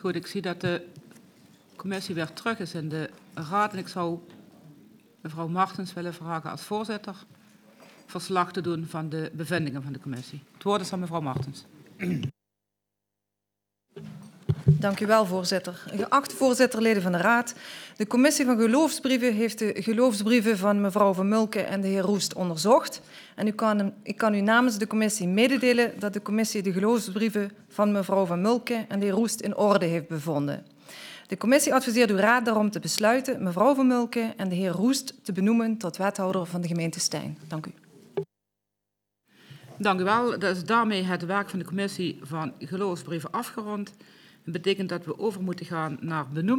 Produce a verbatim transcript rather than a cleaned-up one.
Goed, ik zie dat de commissie weer terug is in de raad. En ik zou mevrouw Martens willen vragen als voorzitter verslag te doen van de bevindingen van de commissie. Het woord is aan mevrouw Martens. Dank u wel, voorzitter. Geachte voorzitter, leden van de Raad. De commissie van geloofsbrieven heeft de geloofsbrieven van mevrouw Van Mulke en de heer Roest onderzocht. En u kan, ik kan u namens de commissie mededelen dat de commissie de geloofsbrieven van mevrouw Van Mulke en de heer Roest in orde heeft bevonden. De commissie adviseert uw raad daarom te besluiten mevrouw Van Mulke en de heer Roest te benoemen tot wethouder van de gemeente Stein. Dank u. Dank u wel. Dat is daarmee het werk van de commissie van geloofsbrieven afgerond. Dat betekent dat we over moeten gaan naar benoeming.